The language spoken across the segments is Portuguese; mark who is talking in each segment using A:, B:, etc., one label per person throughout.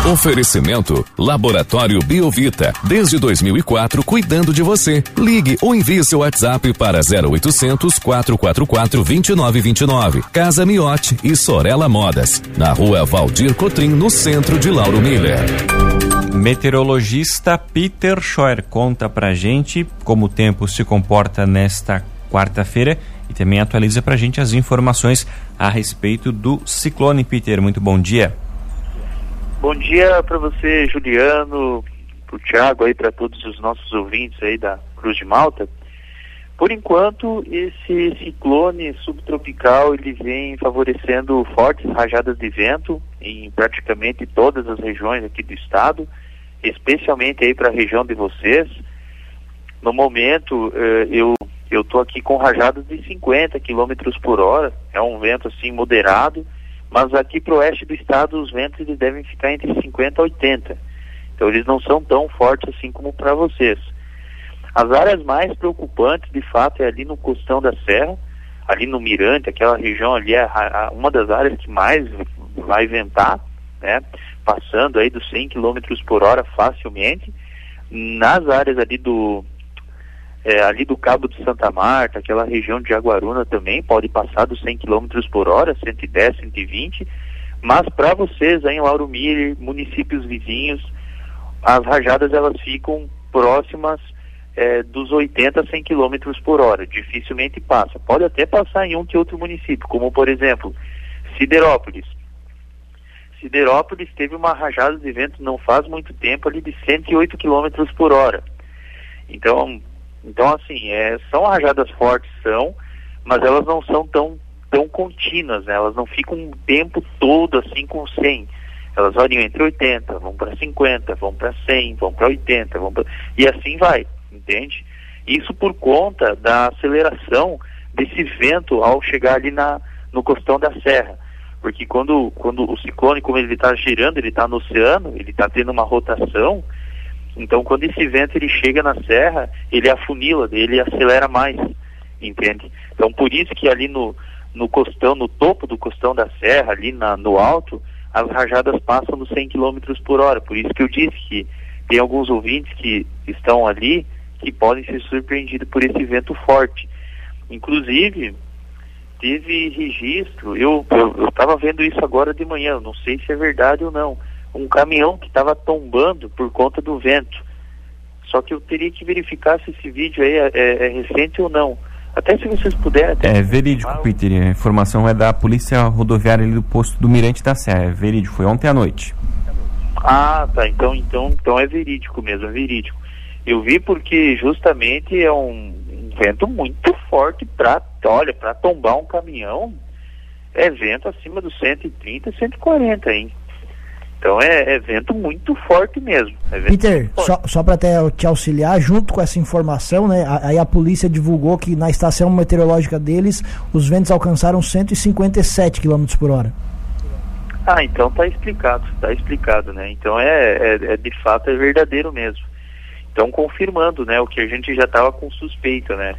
A: Oferecimento Laboratório Biovita, desde 2004 cuidando de você. Ligue ou envie seu WhatsApp para 0800 444 2929. Casa Miotti e Sorella Modas, na Rua Valdir Cotrim, no centro de Lauro Miller.
B: Meteorologista Peter Scheuer conta pra gente como o tempo se comporta nesta quarta-feira e também atualiza pra gente as informações a respeito do ciclone. Peter, muito bom dia.
C: Bom dia para você, Juliano, para o Thiago, aí, para todos os nossos ouvintes aí da Cruz de Malta. Por enquanto, esse ciclone subtropical ele vem favorecendo fortes rajadas de vento em praticamente todas as regiões aqui do estado, especialmente aí para a região de vocês. No momento, eu estou aqui com rajadas de 50 km por hora, é um vento assim moderado, mas aqui para o oeste do estado os ventos eles devem ficar entre 50 e 80. Então eles não são tão fortes assim como para vocês. As áreas mais preocupantes, de fato, é ali no Costão da Serra, ali no Mirante, aquela região ali é uma das áreas que mais vai ventar, né? Passando aí dos 100 km por hora facilmente. Nas áreas ali do Cabo de Santa Marta, aquela região de Jaguaruna também pode passar dos 100 km por hora, 110, 120, mas para vocês aí em Lauro Miller, municípios vizinhos, as rajadas elas ficam próximas dos 80 a 100 km por hora, dificilmente passa. Pode até passar em um que outro município, como por exemplo, Siderópolis. Siderópolis teve uma rajada de vento não faz muito tempo ali de 108 km por hora. Então assim, são rajadas fortes, mas elas não são tão contínuas, né? Elas não ficam o tempo todo assim com 100. Elas variam entre 80, vão para 50, vão para 100, vão para 80, e assim vai, entende? Isso por conta da aceleração desse vento ao chegar ali no Costão da Serra. Porque quando o ciclone, como ele está girando, ele está no oceano, ele está tendo uma rotação. Então, quando esse vento ele chega na serra, ele afunila, ele acelera mais, entende? Então, por isso que ali no costão, no topo do Costão da Serra, ali no alto, as rajadas passam dos 100 km por hora. Por isso que eu disse que tem alguns ouvintes que estão ali que podem ser surpreendidos por esse vento forte. Inclusive, teve registro, eu estava vendo isso agora de manhã, não sei se é verdade ou não, um caminhão que estava tombando por conta do vento. Só que eu teria que verificar se esse vídeo aí é recente ou não. Até se vocês puderem...
B: É verídico, Peter. A informação é da Polícia Rodoviária ali do posto do Mirante da Serra. É verídico, foi ontem à noite.
C: Ah, tá. Então é verídico mesmo, é verídico. Eu vi porque justamente é um vento muito forte para tombar um caminhão. É vento acima dos 130, 140, hein? Então é vento muito forte mesmo.
D: Peter, só para te auxiliar, junto com essa informação, né? Aí a polícia divulgou que na estação meteorológica deles os ventos alcançaram 157 km por hora.
C: Ah, então tá explicado, né? Então de fato é verdadeiro mesmo. Então confirmando, né, o que a gente já estava com suspeita, né?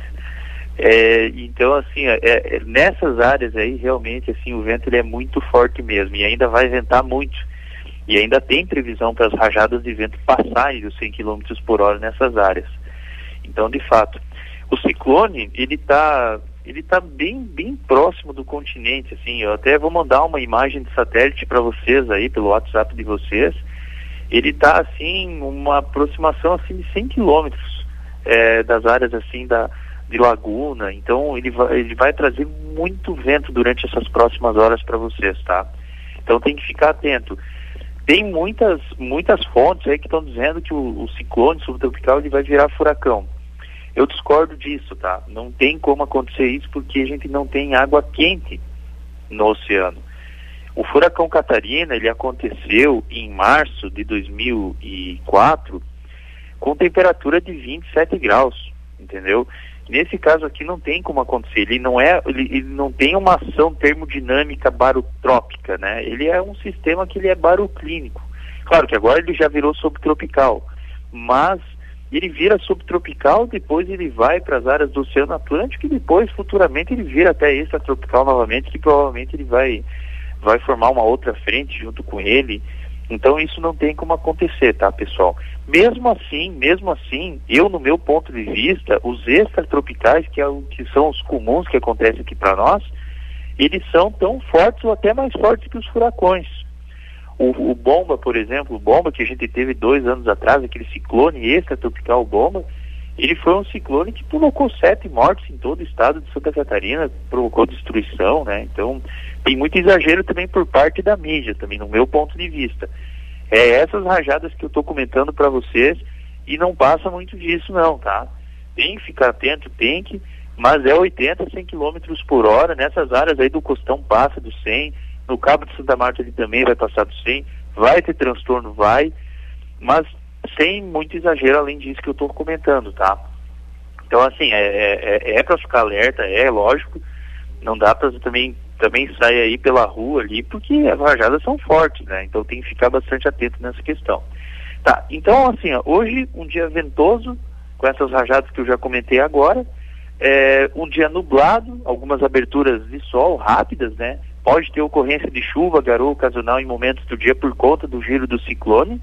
C: Então assim, nessas áreas aí realmente assim o vento ele é muito forte mesmo e ainda vai ventar muito. E ainda tem previsão para as rajadas de vento passarem dos 100 km por hora nessas áreas. Então, de fato, o ciclone, ele tá bem próximo do continente, assim. Eu até vou mandar uma imagem de satélite para vocês aí, pelo WhatsApp de vocês. Ele está, assim, uma aproximação, assim, de 100 km das áreas, assim, de Laguna. Então, ele vai trazer muito vento durante essas próximas horas para vocês, tá? Então, tem que ficar atento. Tem muitas fontes aí que estão dizendo que o ciclone subtropical ele vai virar furacão. Eu discordo disso, tá? Não tem como acontecer isso porque a gente não tem água quente no oceano. O furacão Catarina, ele aconteceu em março de 2004 com temperatura de 27 graus, entendeu? Nesse caso aqui não tem como acontecer, ele não tem uma ação termodinâmica barotrópica, né? Ele é um sistema que ele é baroclínico. Claro que agora ele já virou subtropical, mas ele vira subtropical, depois ele vai para as áreas do Oceano Atlântico e depois futuramente ele vira até extratropical novamente, que provavelmente ele vai formar uma outra frente junto com ele. Então isso não tem como acontecer, tá, pessoal? Mesmo assim, eu, no meu ponto de vista, os extratropicais, que são os comuns que acontecem aqui para nós, eles são tão fortes ou até mais fortes que os furacões. O Bomba, por exemplo, o Bomba que a gente teve 2 anos atrás, aquele ciclone extratropical Bomba, ele foi um ciclone que provocou 7 mortes em todo o estado de Santa Catarina, provocou destruição, né? Então, tem muito exagero também por parte da mídia, também, no meu ponto de vista. Essas rajadas que eu estou comentando para vocês, e não passa muito disso não, tá? Tem que ficar atento, mas é 80, 100 km por hora, nessas áreas aí do Costão passa do 100, no Cabo de Santa Marta ele também vai passar do 100, vai ter transtorno, mas sem muito exagero além disso que eu estou comentando, tá? Então, assim, é para ficar alerta, lógico, não dá para também sair aí pela rua ali, porque as rajadas são fortes, né? Então tem que ficar bastante atento nessa questão. Tá, então, assim, hoje um dia ventoso, com essas rajadas que eu já comentei agora, um dia nublado, algumas aberturas de sol rápidas, né? Pode ter ocorrência de chuva, garoa ocasional em momentos do dia por conta do giro do ciclone,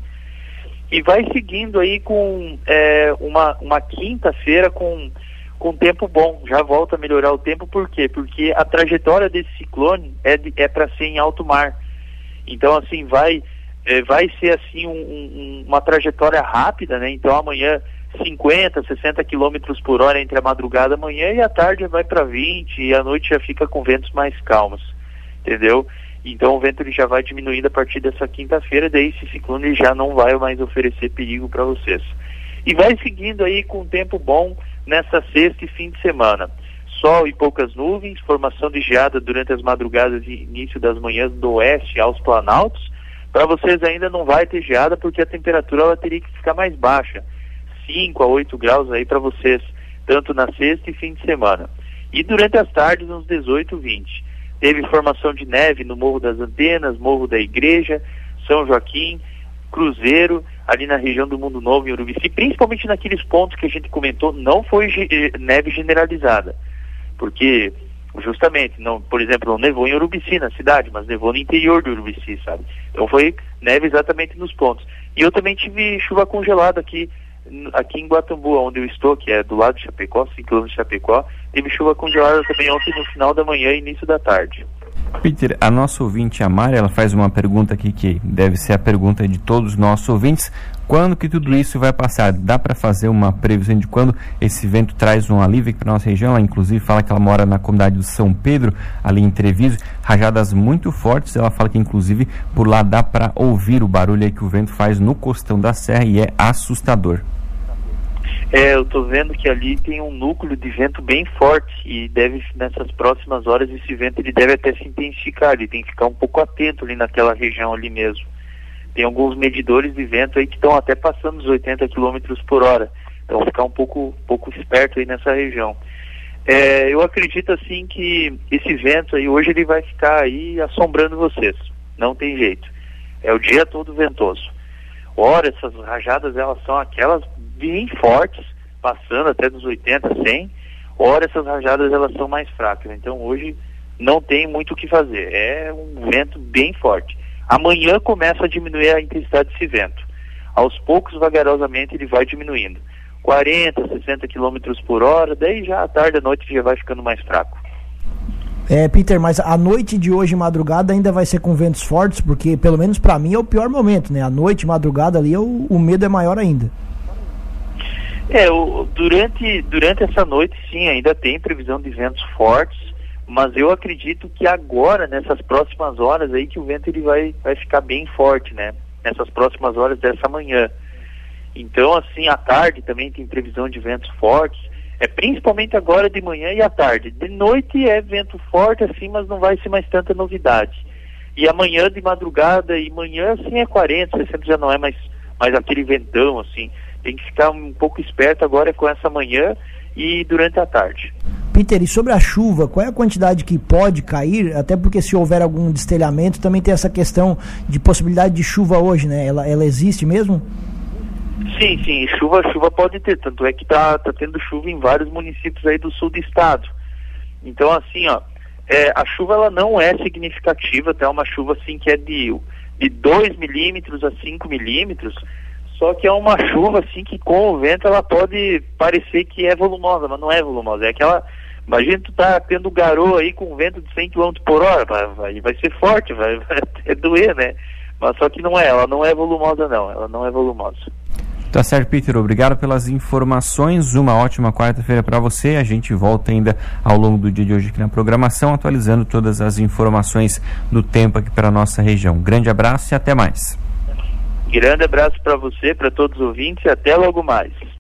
C: e vai seguindo aí com uma quinta-feira com tempo bom. Já volta a melhorar o tempo, por quê? Porque a trajetória desse ciclone é para ser em alto mar. Então, assim, vai ser assim uma trajetória rápida, né? Então amanhã 50, 60 km por hora entre a madrugada e amanhã, e à tarde vai para 20, e à noite já fica com ventos mais calmos, entendeu? Então o vento ele já vai diminuindo a partir dessa quinta-feira, daí esse ciclone já não vai mais oferecer perigo para vocês. E vai seguindo aí com tempo bom nessa sexta e fim de semana. Sol e poucas nuvens, formação de geada durante as madrugadas e início das manhãs do oeste aos planaltos. Para vocês ainda não vai ter geada porque a temperatura ela teria que ficar mais baixa, 5 a 8 graus aí para vocês, tanto na sexta e fim de semana. E durante as tardes, uns 18, 20. Teve formação de neve no Morro das Antenas, Morro da Igreja, São Joaquim, Cruzeiro, ali na região do Mundo Novo, em Urubici, principalmente naqueles pontos que a gente comentou, não foi neve generalizada, porque justamente, por exemplo, não nevou em Urubici, na cidade, mas nevou no interior de Urubici, sabe? Então foi neve exatamente nos pontos. E eu também tive chuva congelada aqui em Guatambu, onde eu estou, que é do lado de Chapecó, 5 km de Chapecó, teve chuva congelada também ontem no final da manhã e início da tarde.
B: Peter, a nossa ouvinte, a Mari, ela faz uma pergunta aqui que deve ser a pergunta de todos os nossos ouvintes. Quando que tudo isso vai passar? Dá para fazer uma previsão de quando esse vento traz um alívio para a nossa região? Ela inclusive fala que ela mora na comunidade do São Pedro, ali em Treviso, rajadas muito fortes. Ela fala que inclusive por lá dá para ouvir o barulho aí que o vento faz no costão da serra e é assustador.
C: Eu estou vendo que ali tem um núcleo de vento bem forte e nessas próximas horas, esse vento ele deve até se intensificar, ele tem que ficar um pouco atento ali naquela região ali mesmo. Tem alguns medidores de vento aí que estão até passando os 80 km por hora, então ficar um pouco esperto aí nessa região. Eu acredito assim que esse vento aí hoje ele vai ficar aí assombrando vocês, não tem jeito, é o dia todo ventoso. Ora, essas rajadas elas são aquelas bem fortes, passando até dos 80, 100, ora essas rajadas elas são mais fracas, então hoje não tem muito o que fazer, é um vento bem forte. Amanhã começa a diminuir a intensidade desse vento, aos poucos, vagarosamente ele vai diminuindo, 40, 60 km por hora, daí já à tarde, à noite já vai ficando mais fraco.
D: Peter, mas a noite de hoje, madrugada, ainda vai ser com ventos fortes, porque pelo menos para mim é o pior momento, né? A noite, madrugada ali, o medo é maior ainda.
C: Durante essa noite, sim, ainda tem previsão de ventos fortes, mas eu acredito que agora, nessas próximas horas aí, que o vento ele vai ficar bem forte, né? Nessas próximas horas dessa manhã. Então, assim, à tarde também tem previsão de ventos fortes, principalmente agora de manhã e à tarde. De noite é vento forte, assim, mas não vai ser mais tanta novidade. E amanhã de madrugada e manhã, assim, é 40, 60, já não é mais aquele ventão, assim. Tem que ficar um pouco esperto agora com essa manhã e durante a tarde.
D: Peter, e sobre a chuva, qual é a quantidade que pode cair? Até porque se houver algum destelhamento, também tem essa questão de possibilidade de chuva hoje, né? Ela existe mesmo?
C: Sim, chuva pode ter, tanto é que tá tendo chuva em vários municípios aí do sul do estado. Então, assim, a chuva ela não é significativa, tá? É uma chuva assim que é de de 2 milímetros a 5 milímetros, só que é uma chuva assim que com o vento ela pode parecer que é volumosa, mas não é volumosa, é aquela... Imagina tu tá tendo garoa aí com vento de 100 km por hora, vai ser forte, vai até doer, né? Mas só que não é, ela não é volumosa não, ela não é volumosa.
B: Tá certo, Peter, obrigado pelas informações, uma ótima quarta-feira para você, a gente volta ainda ao longo do dia de hoje aqui na programação, atualizando todas as informações do tempo aqui para a nossa região. Grande abraço e até mais.
C: Grande abraço para você, para todos os ouvintes e até logo mais.